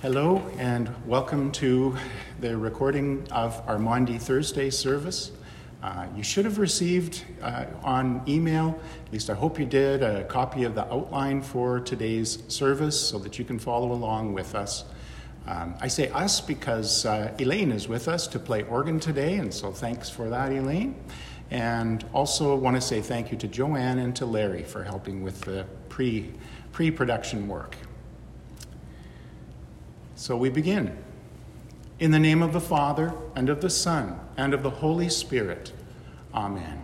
Hello and welcome to the recording of our Maundy Thursday service. You should have received on email, at least I hope you did, a copy of the outline for today's service so that you can follow along with us. I say us because Elaine is with us to play organ today, and so thanks for that, Elaine. And also want to say thank you to Joanne and to Larry for helping with the pre-production work. So we begin. In the name of the Father, and of the Son, and of the Holy Spirit. Amen.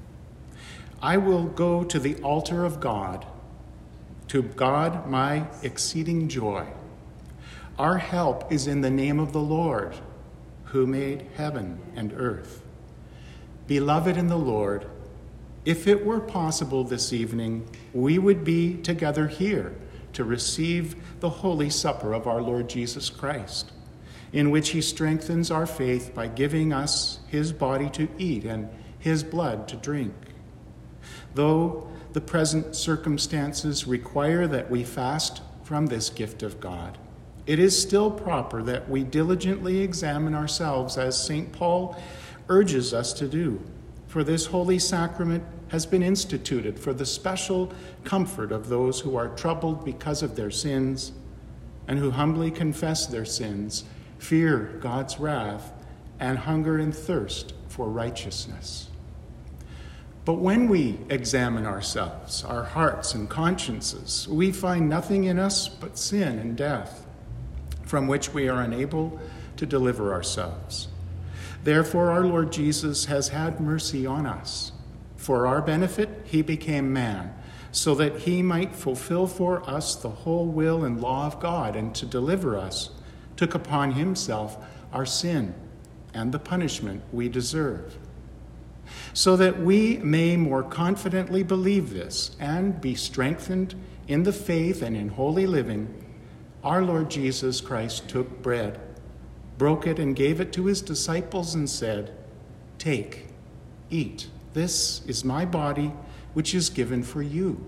I will go to the altar of God, to God my exceeding joy. Our help is in the name of the Lord, who made heaven and earth. Beloved in the Lord, if it were possible this evening, we would be together here to receive the Holy Supper of our Lord Jesus Christ, in which he strengthens our faith by giving us his body to eat and his blood to drink. Though the present circumstances require that we fast from this gift of God, it is still proper that we diligently examine ourselves, as St. Paul urges us to do, for this holy sacrament has been instituted for the special comfort of those who are troubled because of their sins and who humbly confess their sins, fear God's wrath, and hunger and thirst for righteousness. But when we examine ourselves, our hearts and consciences, we find nothing in us but sin and death, from which we are unable to deliver ourselves. Therefore, our Lord Jesus has had mercy on us. For our benefit, he became man, so that he might fulfill for us the whole will and law of God, and to deliver us, took upon himself our sin and the punishment we deserve. So that we may more confidently believe this and be strengthened in the faith and in holy living, our Lord Jesus Christ took bread, broke it, and gave it to his disciples and said, "Take, eat. This is my body, which is given for you."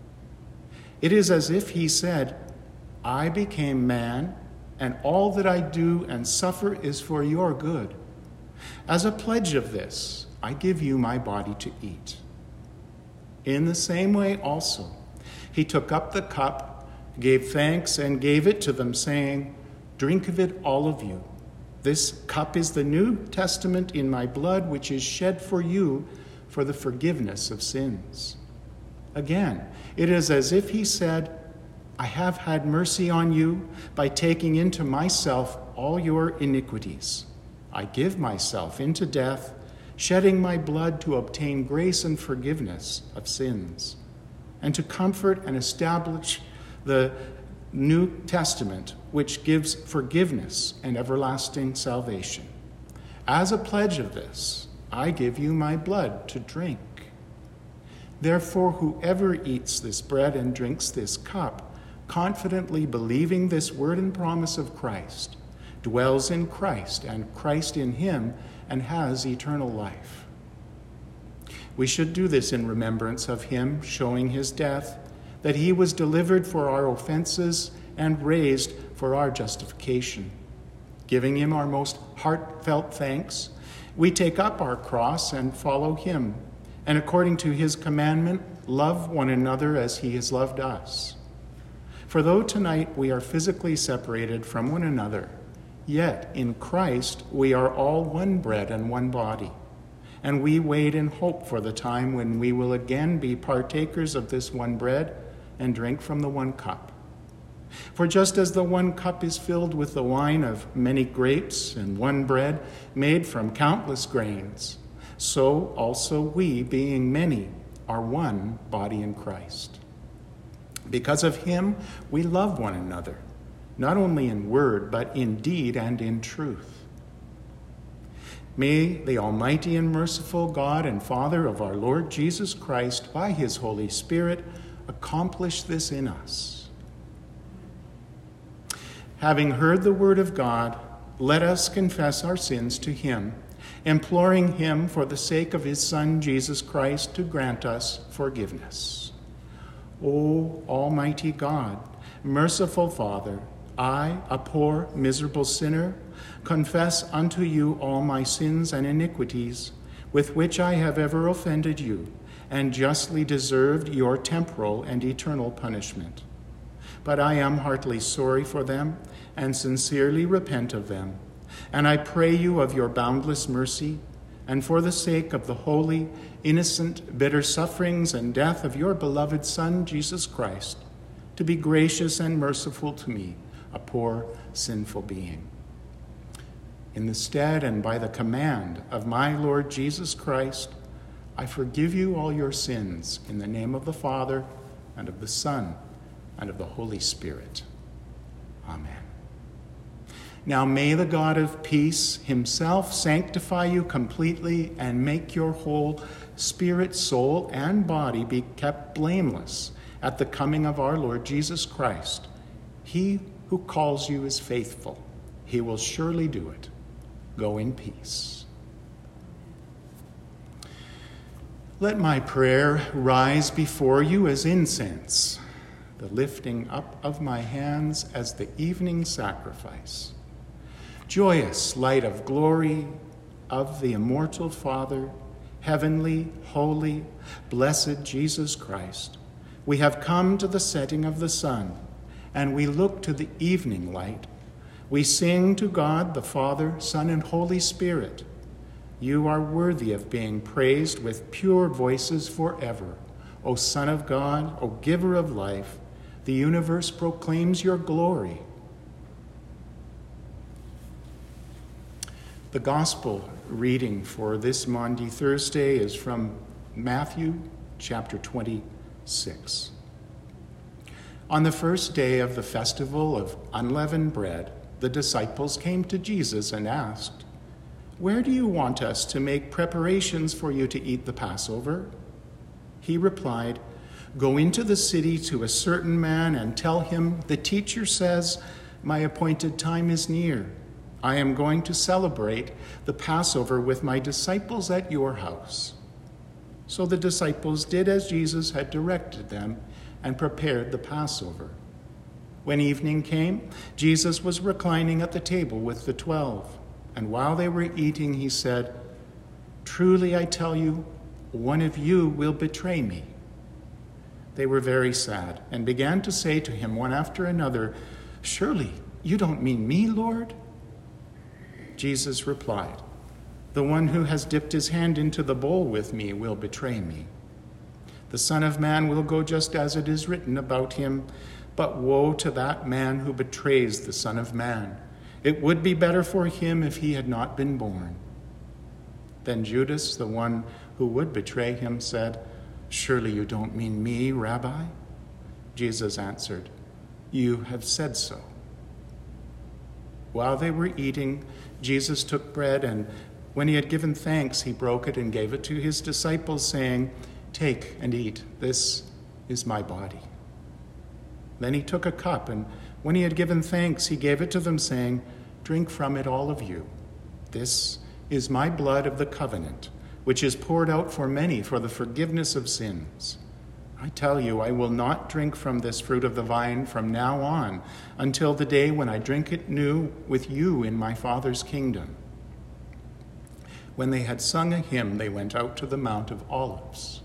It is as if he said, "I became man, and all that I do and suffer is for your good. As a pledge of this, I give you my body to eat." In the same way also, he took up the cup, gave thanks, and gave it to them, saying, "Drink of it, all of you. This cup is the New Testament in my blood, which is shed for you for the forgiveness of sins." Again, it is as if he said, "I have had mercy on you by taking into myself all your iniquities. I give myself into death, shedding my blood to obtain grace and forgiveness of sins, and to comfort and establish the New Testament, which gives forgiveness and everlasting salvation. As a pledge of this, I give you my blood to drink. Therefore, whoever eats this bread and drinks this cup, confidently believing this word and promise of Christ, dwells in Christ and Christ in him, and has eternal life. We should do this in remembrance of him, showing his death, that he was delivered for our offenses and raised for our justification. Giving him our most heartfelt thanks, we take up our cross and follow him, and according to his commandment, love one another as he has loved us. For though tonight we are physically separated from one another, yet in Christ we are all one bread and one body, and we wait in hope for the time when we will again be partakers of this one bread and drink from the one cup. For just as the one cup is filled with the wine of many grapes and one bread made from countless grains, so also we, being many, are one body in Christ. Because of him, we love one another, not only in word, but in deed and in truth. May the Almighty and merciful God and Father of our Lord Jesus Christ, by his Holy Spirit, accomplish this in us. Having heard the word of God, let us confess our sins to him, imploring him for the sake of his Son, Jesus Christ, to grant us forgiveness. O Almighty God, merciful Father, I, a poor, miserable sinner, confess unto you all my sins and iniquities, with which I have ever offended you, and justly deserved your temporal and eternal punishment. But I am heartily sorry for them, and sincerely repent of them. And I pray you of your boundless mercy, and for the sake of the holy, innocent, bitter sufferings and death of your beloved Son, Jesus Christ, to be gracious and merciful to me, a poor, sinful being. In the stead and by the command of my Lord Jesus Christ, I forgive you all your sins in the name of the Father, and of the Son, and of the Holy Spirit. Amen. Now may the God of peace himself sanctify you completely and make your whole spirit, soul, and body be kept blameless at the coming of our Lord Jesus Christ. He who calls you is faithful. He will surely do it. Go in peace. Let my prayer rise before you as incense, the lifting up of my hands as the evening sacrifice. Joyous light of glory of the immortal Father, heavenly, holy, blessed Jesus Christ, we have come to the setting of the sun, and we look to the evening light. We sing to God, the Father, Son, and Holy Spirit. You are worthy of being praised with pure voices forever. O Son of God, O Giver of life, the universe proclaims your glory. The gospel reading for this Maundy Thursday is from Matthew chapter 26. On the first day of the festival of unleavened bread, the disciples came to Jesus and asked, "Where do you want us to make preparations for you to eat the Passover?" He replied, "Go into the city to a certain man and tell him, 'The teacher says, my appointed time is near. I am going to celebrate the Passover with my disciples at your house.'" So the disciples did as Jesus had directed them and prepared the Passover. When evening came, Jesus was reclining at the table with the 12, and while they were eating, he said, "Truly I tell you, one of you will betray me." They were very sad and began to say to him one after another, "Surely you don't mean me, Lord?" Jesus replied, "The one who has dipped his hand into the bowl with me will betray me. The Son of Man will go just as it is written about him, but woe to that man who betrays the Son of Man. It would be better for him if he had not been born." Then Judas, the one who would betray him, said, "Surely you don't mean me, Rabbi?" Jesus answered, "You have said so." While they were eating, Jesus took bread, and when he had given thanks, he broke it and gave it to his disciples, saying, "Take and eat. This is my body." Then he took a cup, and when he had given thanks, he gave it to them, saying, "Drink from it, all of you. This is my blood of the covenant, which is poured out for many for the forgiveness of sins. I tell you, I will not drink from this fruit of the vine from now on until the day when I drink it new with you in my Father's kingdom." When they had sung a hymn, they went out to the Mount of Olives.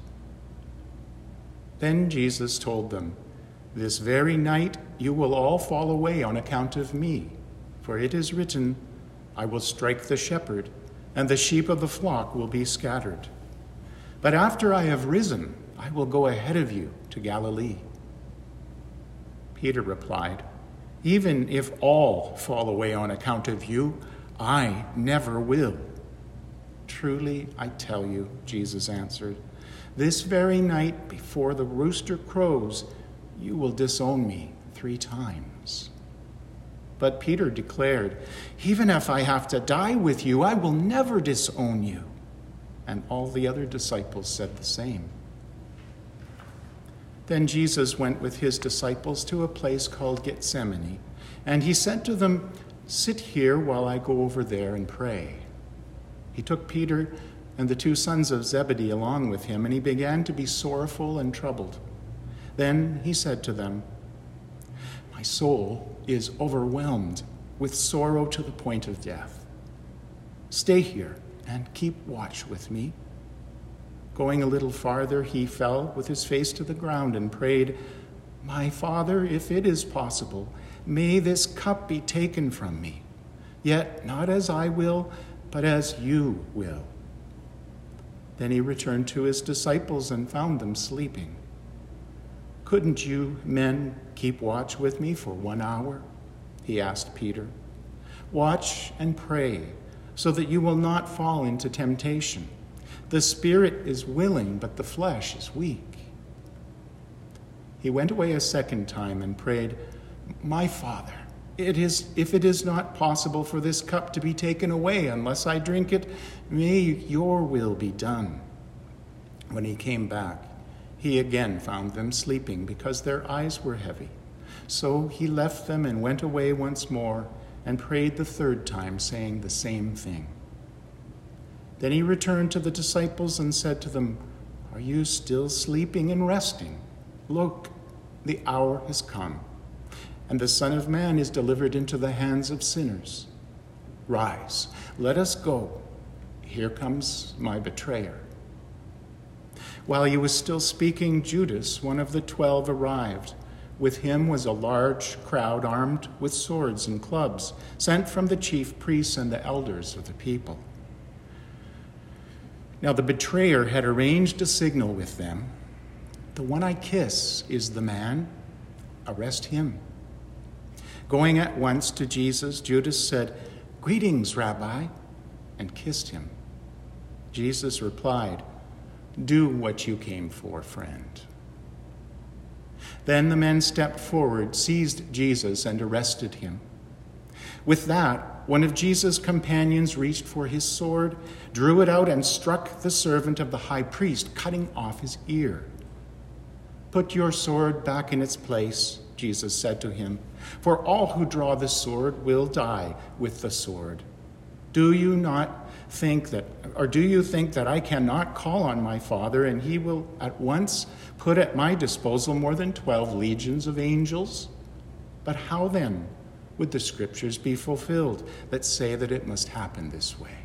Then Jesus told them, "This very night you will all fall away on account of me, for it is written, 'I will strike the shepherd, and the sheep of the flock will be scattered.' But after I have risen, I will go ahead of you to Galilee." Peter replied, "Even if all fall away on account of you, I never will." "Truly, I tell you," Jesus answered, "this very night before the rooster crows, you will disown me 3 times." But Peter declared, "Even if I have to die with you, I will never disown you." And all the other disciples said the same. Then Jesus went with his disciples to a place called Gethsemane, and he said to them, "Sit here while I go over there and pray." He took Peter and the 2 sons of Zebedee along with him, and he began to be sorrowful and troubled. Then he said to them, My soul is overwhelmed with sorrow to the point of death. Stay here and keep watch with me." Going a little farther, he fell with his face to the ground and prayed, "My Father, if it is possible, may this cup be taken from me. Yet not as I will, but as you will." Then he returned to his disciples and found them sleeping. "Couldn't you men keep watch with me for 1 hour?" he asked Peter. "Watch and pray so that you will not fall into temptation. The spirit is willing, but the flesh is weak." He went away a second time and prayed, "My Father, if it is not possible for this cup to be taken away unless I drink it, may your will be done." When he came back, he again found them sleeping because their eyes were heavy. So he left them and went away once more and prayed the third time, saying the same thing. Then he returned to the disciples and said to them, "Are you still sleeping and resting? Look, the hour has come, and the Son of Man is delivered into the hands of sinners. Rise, let us go. Here comes my betrayer." While he was still speaking, Judas, one of the 12, arrived. With him was a large crowd armed with swords and clubs, sent from the chief priests and the elders of the people. Now the betrayer had arranged a signal with them. "The one I kiss is the man. Arrest him." Going at once to Jesus, Judas said, "Greetings, Rabbi," and kissed him. Jesus replied, "Do what you came for, friend." Then the men stepped forward, seized Jesus, and arrested him. With that, one of Jesus' companions reached for his sword, drew it out, and struck the servant of the high priest, cutting off his ear. "Put your sword back in its place," Jesus said to him, "for all who draw the sword will die with the sword. Do you think that I cannot call on my Father, and he will at once put at my disposal more than 12 legions of angels? But how then would the scriptures be fulfilled that say that it must happen this way?"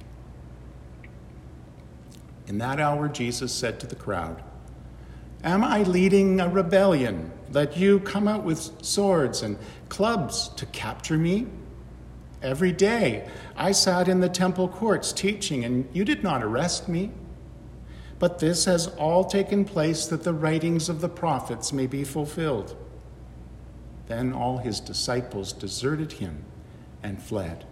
In that hour, Jesus said to the crowd, "Am I leading a rebellion that you come out with swords and clubs to capture me? Every day I sat in the temple courts teaching, and you did not arrest me. But this has all taken place that the writings of the prophets may be fulfilled." Then all his disciples deserted him and fled.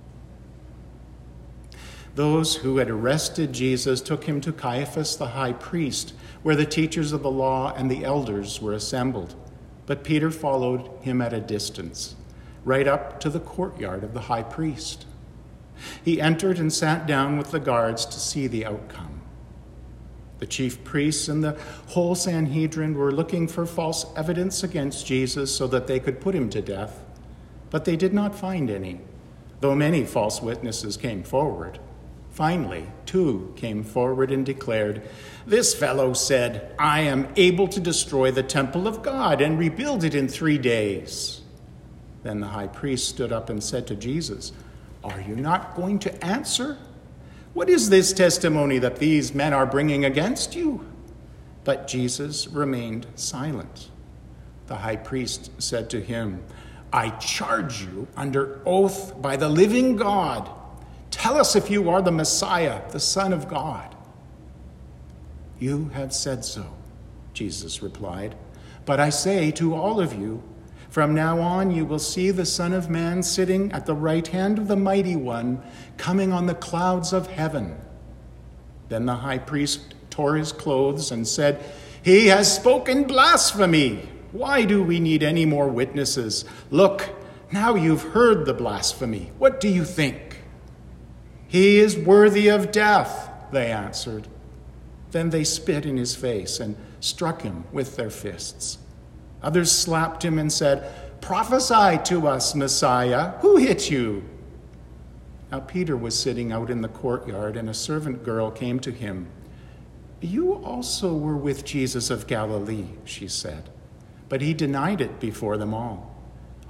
Those who had arrested Jesus took him to Caiaphas the high priest, where the teachers of the law and the elders were assembled. But Peter followed him at a distance, right up to the courtyard of the high priest. He entered and sat down with the guards to see the outcome. The chief priests and the whole Sanhedrin were looking for false evidence against Jesus so that they could put him to death, but they did not find any, though many false witnesses came forward. Finally, 2 came forward and declared, "This fellow said, 'I am able to destroy the temple of God and rebuild it in 3 days.'" Then the high priest stood up and said to Jesus, "Are you not going to answer? What is this testimony that these men are bringing against you?" But Jesus remained silent. The high priest said to him, "I charge you under oath by the living God. Tell us if you are the Messiah, the Son of God." "You have said so," Jesus replied. "But I say to all of you, from now on you will see the Son of Man sitting at the right hand of the Mighty One, coming on the clouds of heaven." Then the high priest tore his clothes and said, "He has spoken blasphemy. Why do we need any more witnesses? Look, now you've heard the blasphemy. What do you think?" "He is worthy of death," they answered. Then they spit in his face and struck him with their fists. Others slapped him and said, "Prophesy to us, Messiah. Who hit you?" Now Peter was sitting out in the courtyard, and a servant girl came to him. "You also were with Jesus of Galilee," she said. But he denied it before them all.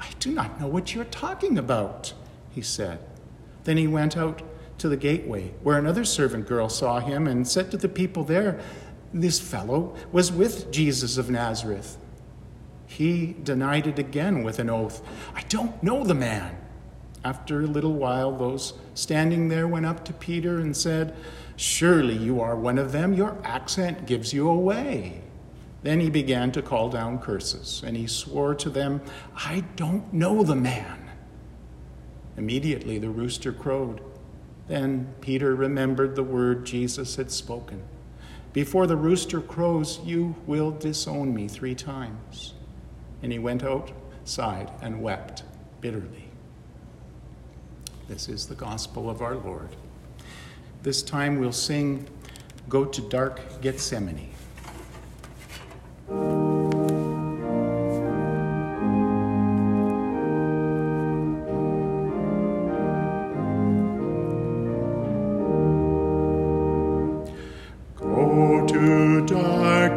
"I do not know what you're talking about," he said. Then he went out to the gateway, where another servant girl saw him and said to the people there, "This fellow was with Jesus of Nazareth." He denied it again with an oath, "I don't know the man." After a little while, those standing there went up to Peter and said, "Surely you are one of them. Your accent gives you away." Then he began to call down curses, and he swore to them, "I don't know the man." Immediately the rooster crowed. Then Peter remembered the word Jesus had spoken. "Before the rooster crows, you will disown me 3 times." And he went outside and wept bitterly. This is the gospel of our Lord. This time we'll sing "Go to Dark Gethsemane." Go to dark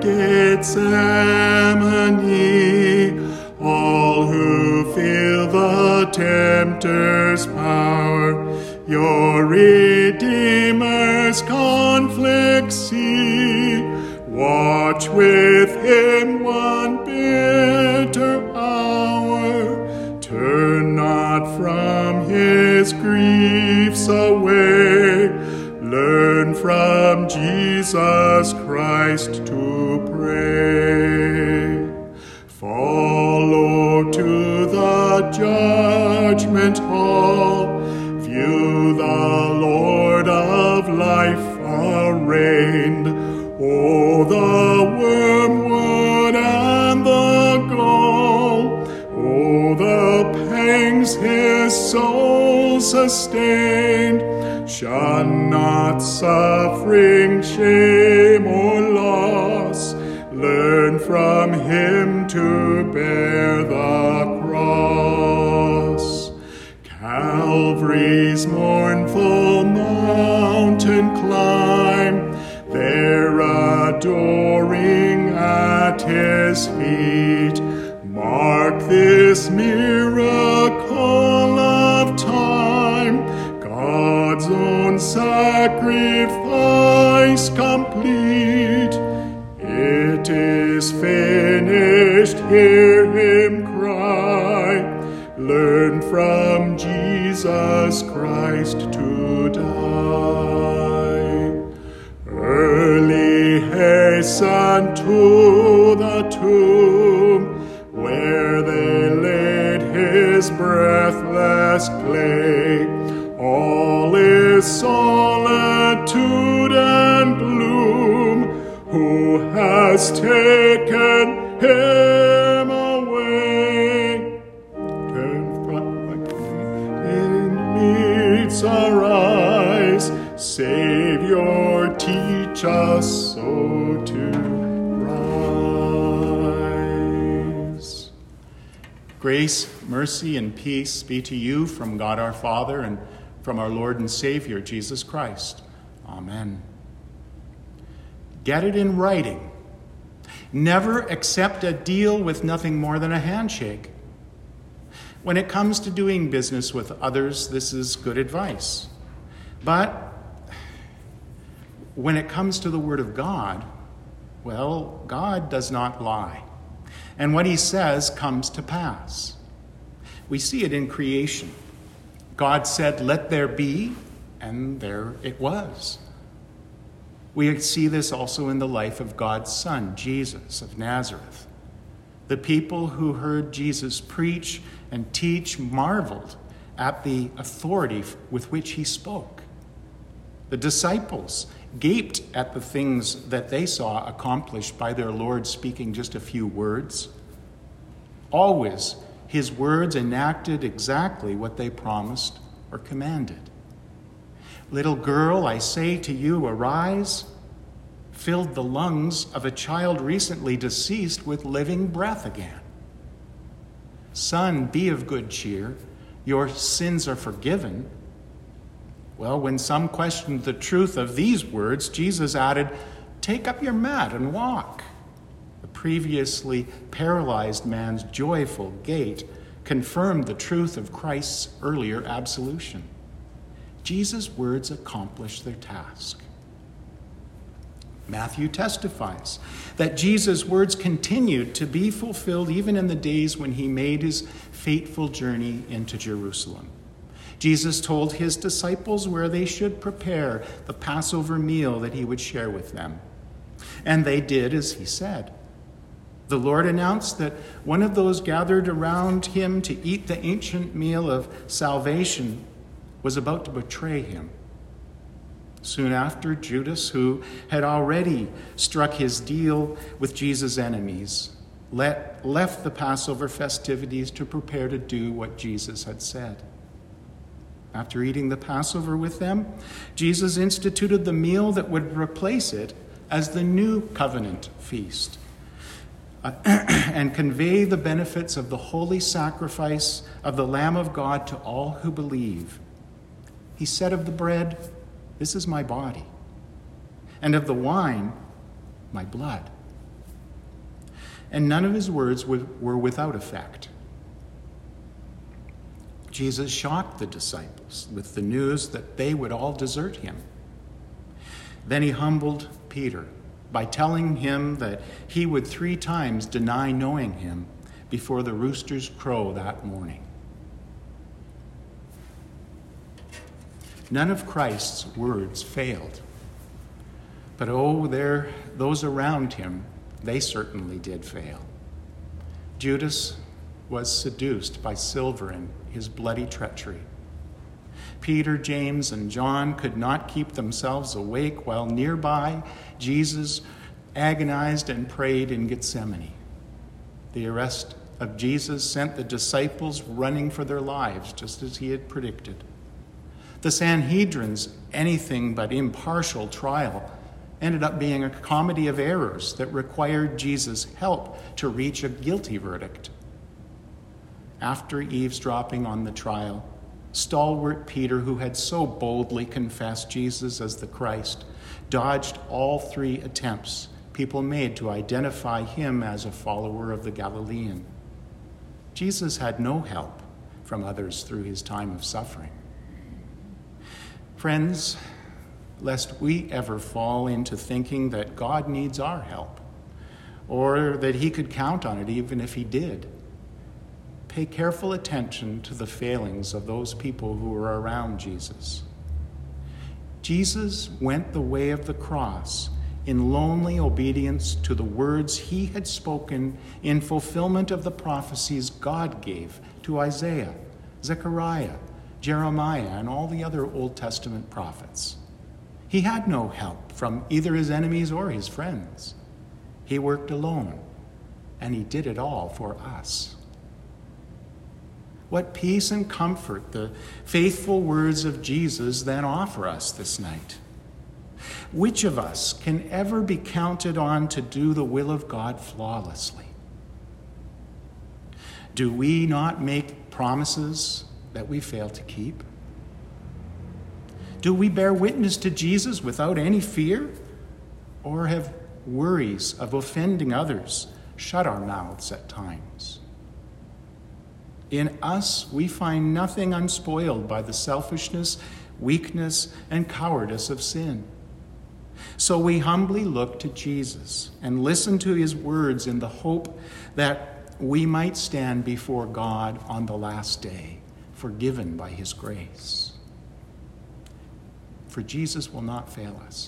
Gethsemane, all who feel the tempter's power, your Redeemer's conflict see. Watch with him one bitter hour. Turn not from his griefs away. Learn from Jesus Christ to pray. Follow to the judgment hall. View the Lord of life arraigned. Oh, the wormwood and the gall. Oh, the pangs his soul sustained. Shun not suffering, shame, or loss. Learn from him to bear the cross. Calvary's mournful mountain climb, there adoring at his feet. Mark this miracle of time, God's own sacrifice complete. It is finished, hear him cry. Learn from Jesus Christ to die. Early hasten to the tomb, where they laid his breathless clay. All is solitude and gloom. Who has taken him away? Turn from in meets our eyes. Savior, teach us so to rise. Grace, mercy, and peace be to you from God our Father and from our Lord and Savior, Jesus Christ. Amen. Get it in writing. Never accept a deal with nothing more than a handshake. When it comes to doing business with others, this is good advice. But when it comes to the Word of God, well, God does not lie. And what he says comes to pass. We see it in creation. God said, "Let there be," and there it was. We see this also in the life of God's Son, Jesus of Nazareth. The people who heard Jesus preach and teach marveled at the authority with which he spoke. The disciples gaped at the things that they saw accomplished by their Lord speaking just a few words. Always, his words enacted exactly what they promised or commanded. "Little girl, I say to you, arise," filled the lungs of a child recently deceased with living breath again. "Son, be of good cheer. Your sins are forgiven." Well, when some questioned the truth of these words, Jesus added, "Take up your mat and walk." The previously paralyzed man's joyful gait confirmed the truth of Christ's earlier absolution. Jesus' words accomplished their task. Matthew testifies that Jesus' words continued to be fulfilled even in the days when he made his fateful journey into Jerusalem. Jesus told his disciples where they should prepare the Passover meal that he would share with them. And they did as he said. The Lord announced that one of those gathered around him to eat the ancient meal of salvation was about to betray him. Soon after, Judas, who had already struck his deal with Jesus' enemies, left the Passover festivities to prepare to do what Jesus had said. After eating the Passover with them, Jesus instituted the meal that would replace it as the new covenant feast and convey the benefits of the holy sacrifice of the Lamb of God to all who believe. He said of the bread, "This is my body," and of the wine, "my blood." And none of his words were without effect. Jesus shocked the disciples with the news that they would all desert him. Then he humbled Peter by telling him that he would 3 times deny knowing him before the roosters crow that morning. None of Christ's words failed. But those around him, they certainly did fail. Judas was seduced by silver and his bloody treachery. Peter, James, and John could not keep themselves awake while nearby Jesus agonized and prayed in Gethsemane. The arrest of Jesus sent the disciples running for their lives, just as he had predicted. The Sanhedrin's anything but impartial trial ended up being a comedy of errors that required Jesus' help to reach a guilty verdict. After eavesdropping on the trial, stalwart Peter, who had so boldly confessed Jesus as the Christ, dodged all 3 attempts people made to identify him as a follower of the Galilean. Jesus had no help from others through his time of suffering. Friends, lest we ever fall into thinking that God needs our help, or that he could count on it even if he did, pay careful attention to the failings of those people who were around Jesus. Jesus went the way of the cross in lonely obedience to the words he had spoken in fulfillment of the prophecies God gave to Isaiah, Zechariah, Jeremiah, and all the other Old Testament prophets. He had no help from either his enemies or his friends. He worked alone, and he did it all for us. What peace and comfort the faithful words of Jesus then offer us this night. Which of us can ever be counted on to do the will of God flawlessly? Do we not make promises that we fail to keep? Do we bear witness to Jesus without any fear? Or have worries of offending others shut our mouths at times? In us, we find nothing unspoiled by the selfishness, weakness, and cowardice of sin. So we humbly look to Jesus and listen to his words in the hope that we might stand before God on the last day, forgiven by his grace. For Jesus will not fail us.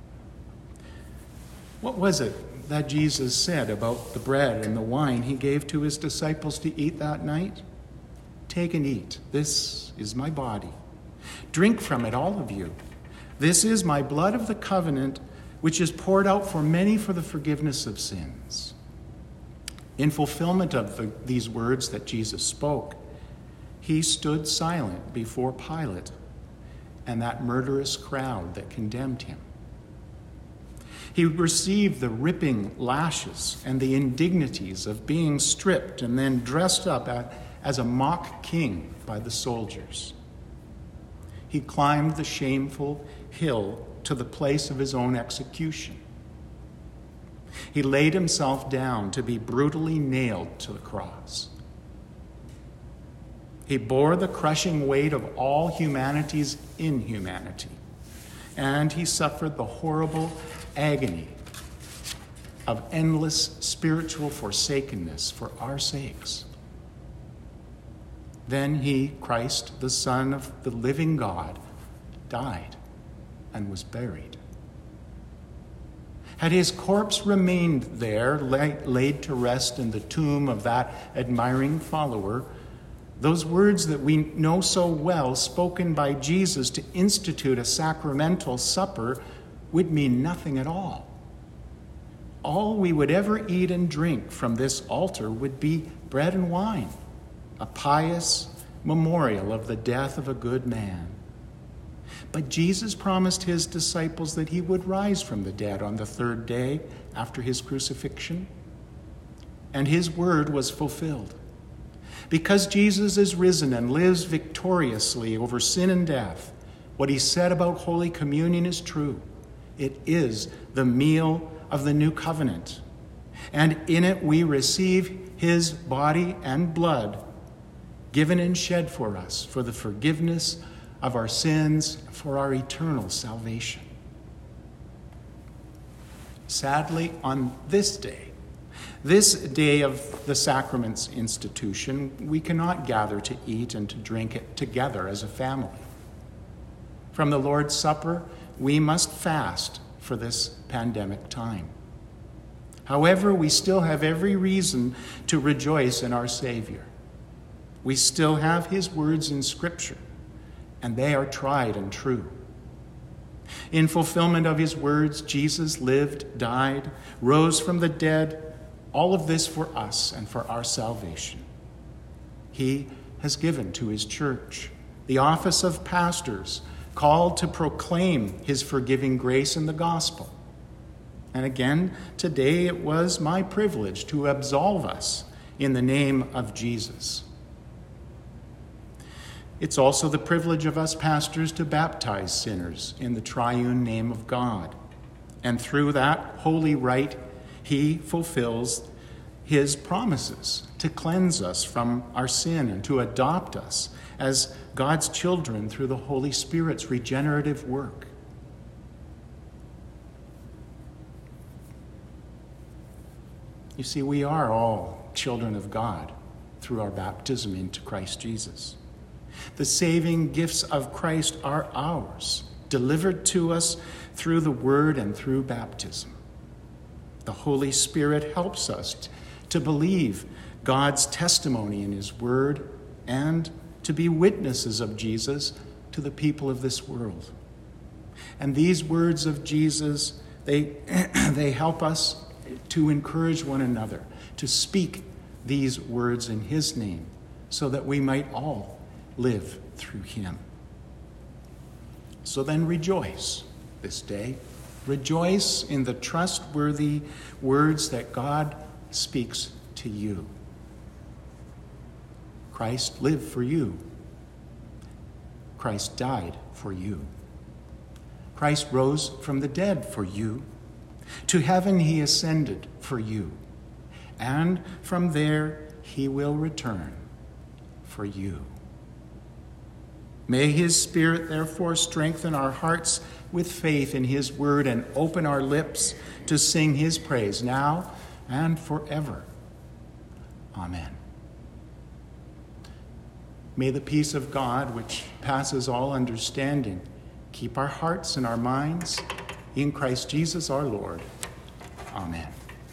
What was it that Jesus said about the bread and the wine he gave to his disciples to eat that night? Take and eat. This is my body. Drink from it, all of you. This is my blood of the covenant, which is poured out for many for the forgiveness of sins. In fulfillment of these words that Jesus spoke, he stood silent before Pilate and that murderous crowd that condemned him. He received the ripping lashes and the indignities of being stripped and then dressed up as a mock king by the soldiers. He climbed the shameful hill to the place of his own execution. He laid himself down to be brutally nailed to the cross. He bore the crushing weight of all humanity's inhumanity. And he suffered the horrible agony of endless spiritual forsakenness for our sakes. Then he, Christ, the Son of the living God, died and was buried. Had his corpse remained there, laid to rest in the tomb of that admiring follower, those words that we know so well, spoken by Jesus to institute a sacramental supper, would mean nothing at all. All we would ever eat and drink from this altar would be bread and wine, a pious memorial of the death of a good man. But Jesus promised his disciples that he would rise from the dead on the third day after his crucifixion, and his word was fulfilled. Because Jesus is risen and lives victoriously over sin and death, what he said about Holy Communion is true. It is the meal of the new covenant, and in it we receive his body and blood given and shed for us for the forgiveness of our sins, for our eternal salvation. Sadly, on this day of the sacrament's institution, we cannot gather to eat and to drink it together as a family. From the Lord's Supper, we must fast for this pandemic time. However, we still have every reason to rejoice in our Savior. We still have his words in Scripture, and they are tried and true. In fulfillment of his words, Jesus lived, died, rose from the dead, all of this for us and for our salvation. He has given to his church the office of pastors, called to proclaim his forgiving grace in the gospel. And again, today it was my privilege to absolve us in the name of Jesus. It's also the privilege of us pastors to baptize sinners in the triune name of God. And through that holy rite, he fulfills his promises to cleanse us from our sin and to adopt us as God's children through the Holy Spirit's regenerative work. You see, we are all children of God through our baptism into Christ Jesus. The saving gifts of Christ are ours, delivered to us through the Word and through baptism. The Holy Spirit helps us to believe God's testimony in his Word and to be witnesses of Jesus to the people of this world. And these words of Jesus, they help us to encourage one another, to speak these words in his name, so that we might all live through him. So then rejoice this day. Rejoice in the trustworthy words that God speaks to you. Christ lived for you. Christ died for you. Christ rose from the dead for you. To heaven he ascended for you. And from there he will return for you. May his Spirit, therefore, strengthen our hearts with faith in his word and open our lips to sing his praise now and forever. Amen. May the peace of God, which passes all understanding, keep our hearts and our minds in Christ Jesus our Lord. Amen.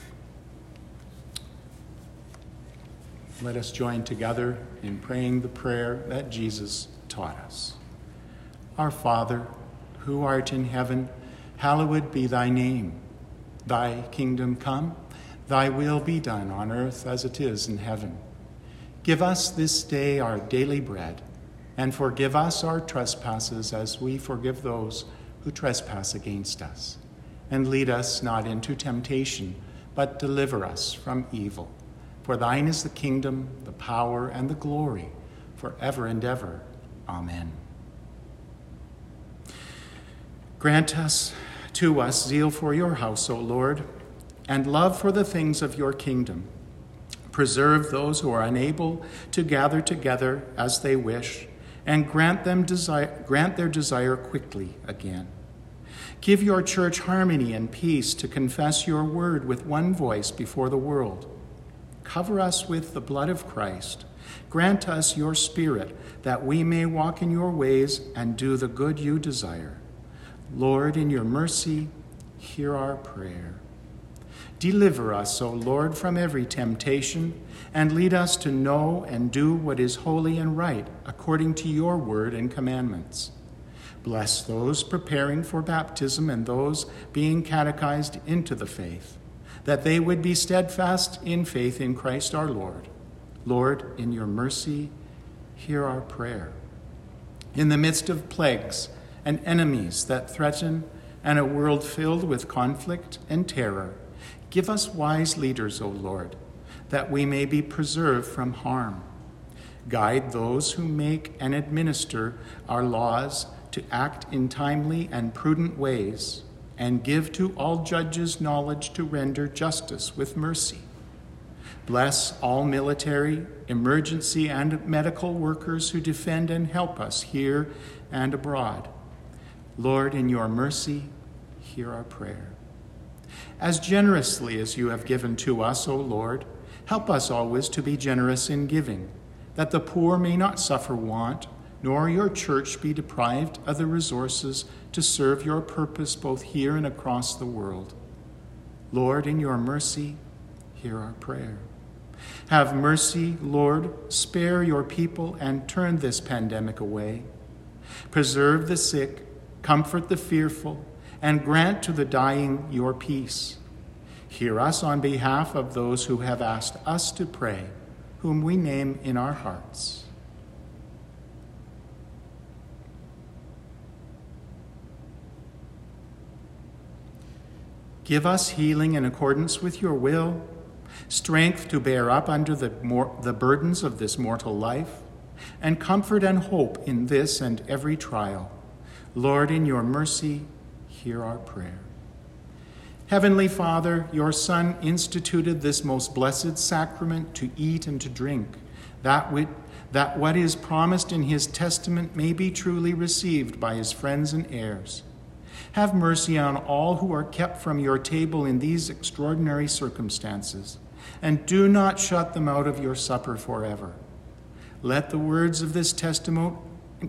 Let us join together in praying the prayer that Jesus taught us. Our Father, who art in heaven, hallowed be thy name. Thy kingdom come, thy will be done on earth as it is in heaven. Give us this day our daily bread, and forgive us our trespasses as we forgive those who trespass against us. And lead us not into temptation, but deliver us from evil. For thine is the kingdom, the power, and the glory, forever and ever. Amen. Grant to us zeal for your house, O Lord, and love for the things of your kingdom. Preserve those who are unable to gather together as they wish, and grant their desire quickly again. Give your church harmony and peace to confess your word with one voice before the world. Cover us with the blood of Christ. Grant us your Spirit, that we may walk in your ways and do the good you desire. Lord, in your mercy, hear our prayer. Deliver us, O Lord, from every temptation, and lead us to know and do what is holy and right, according to your word and commandments. Bless those preparing for baptism and those being catechized into the faith, that they would be steadfast in faith in Christ our Lord. Lord, in your mercy, hear our prayer. In the midst of plagues and enemies that threaten, and a world filled with conflict and terror, give us wise leaders, O Lord, that we may be preserved from harm. Guide those who make and administer our laws to act in timely and prudent ways, and give to all judges knowledge to render justice with mercy. Bless all military, emergency, and medical workers who defend and help us here and abroad. Lord, in your mercy, hear our prayer. As generously as you have given to us, O Lord, help us always to be generous in giving, that the poor may not suffer want, nor your church be deprived of the resources to serve your purpose both here and across the world. Lord, in your mercy, hear our prayer. Have mercy, Lord, spare your people and turn this pandemic away. Preserve the sick, comfort the fearful, and grant to the dying your peace. Hear us on behalf of those who have asked us to pray, whom we name in our hearts. Give us healing in accordance with your will, strength to bear up under the burdens of this mortal life, and comfort and hope in this and every trial. Lord, in your mercy, hear our prayer. Heavenly Father, your Son instituted this most blessed sacrament to eat and to drink, that what is promised in his testament may be truly received by his friends and heirs. Have mercy on all who are kept from your table in these extraordinary circumstances, and do not shut them out of your supper forever. Let the words of this testament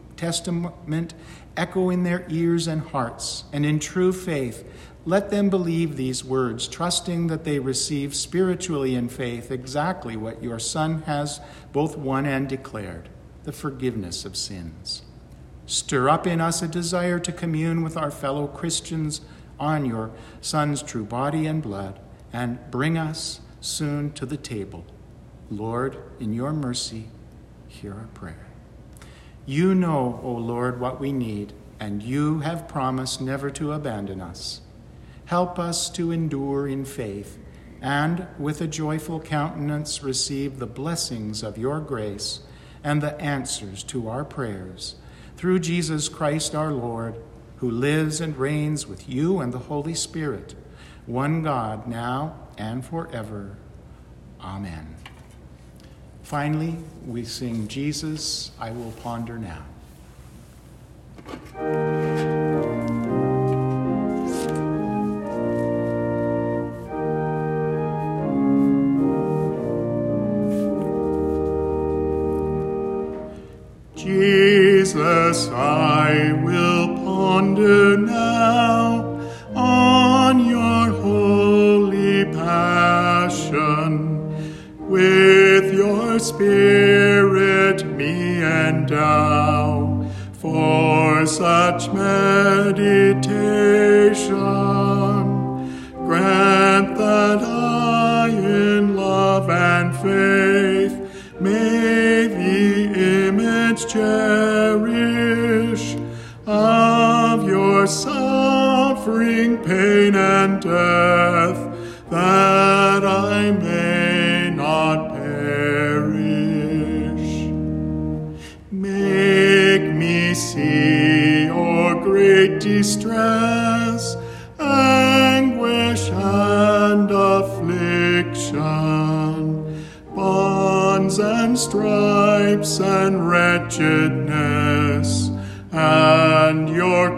echo in their ears and hearts, and in true faith, let them believe these words, trusting that they receive spiritually in faith exactly what your Son has both won and declared, the forgiveness of sins. Stir up in us a desire to commune with our fellow Christians on your Son's true body and blood, and bring us soon to the table. Lord, in your mercy, hear our prayer. You know, O Lord, what we need, and you have promised never to abandon us. Help us to endure in faith, and with a joyful countenance receive the blessings of your grace and the answers to our prayers. Through Jesus Christ our Lord, who lives and reigns with you and the Holy Spirit, one God, now and forever. Amen. Finally, we sing Jesus, I Will Ponder Now. Jesus, I will ponder now on your holy passion. With your Spirit me endow for such meditation. Grant that I in love and faith may the image cherish of your suffering, pain, and death, that I may not perish. Make me see your great distress, anguish, and affliction, sorrows and stripes and wretchedness, and your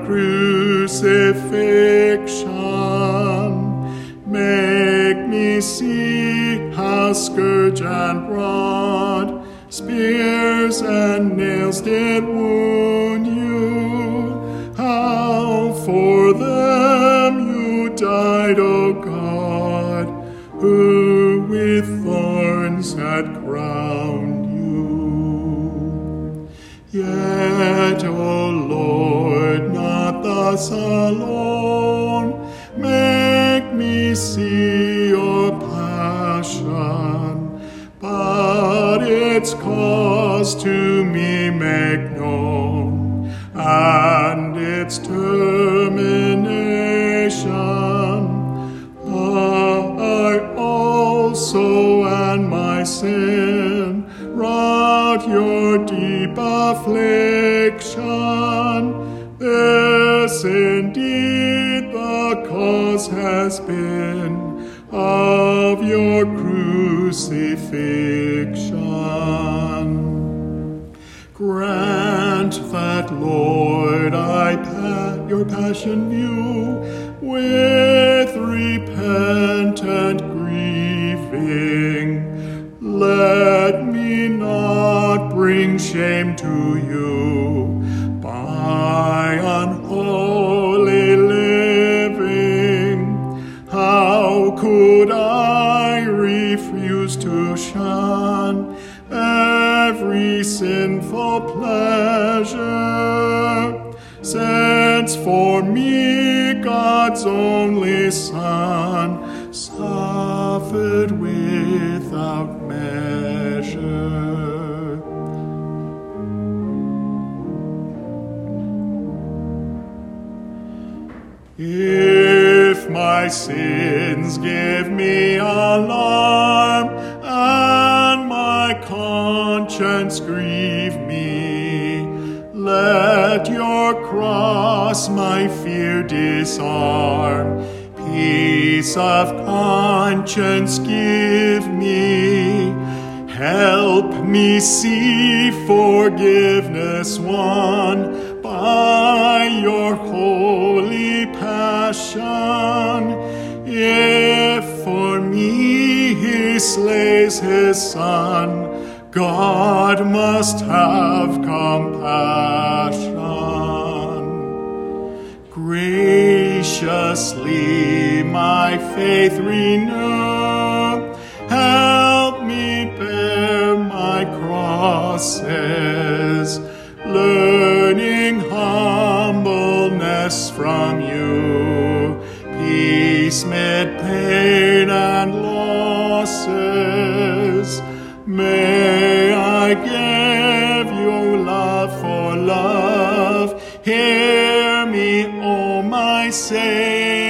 crucifixion. Make me see how scourge and rod, spears and nails did wound you, how for them you died, O God, who with thorns had crowned you. Yet, O Lord, not thus alone, make me see your passion, but its cause to me make known, and its termination. I also and my sin wrought your deep affliction. This indeed the cause has been of your crucifixion. Grant that, Lord, I your passion view with repentant grieving. Let me not bring shame to you by unholy living. How could I refuse to shun every sinful pleasure, since for me God's only Son suffered without measure? If my sins give me alarm and my conscience grieve me, let your cross my fear disarm. Peace of conscience give me. Help me see forgiveness won by your holy passion. If for me he slays his Son, God must have compassion. Graciously my faith renew. Help me bear my crosses, learning humbleness from you, peace mid pain and losses. May I give you love for love. Hear me, O my Savior.